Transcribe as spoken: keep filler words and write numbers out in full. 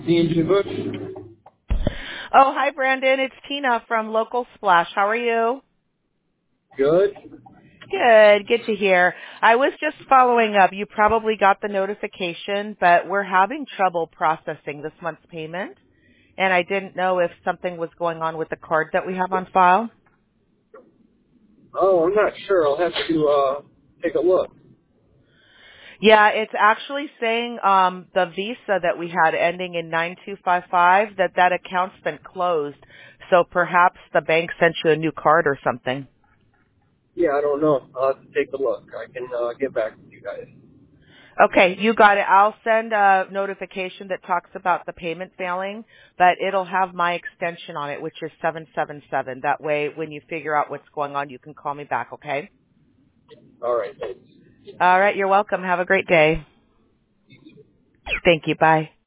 Andrew Bush. Oh, hi, Brandon. It's Tina from Local Splash. How are you? Good. Good. Good to hear. I was just following up. You probably got the notification, but we're having trouble processing this month's payment, and I didn't know if something was going on with the card that we have on file. Oh, I'm not sure. I'll have to uh, take a look. Yeah, it's actually saying um, the Visa that we had ending in nine two five five, that that account's been closed. So perhaps the bank sent you a new card or something. Yeah, I don't know. I'll have to take a look. I can uh, get back with you guys. Okay, you got it. I'll send a notification that talks about the payment failing, but it'll have my extension on it, which is seven seven seven. That way, when you figure out what's going on, you can call me back, okay? All right, thanks. All right, you're welcome. Have a great day. Thank you. Bye.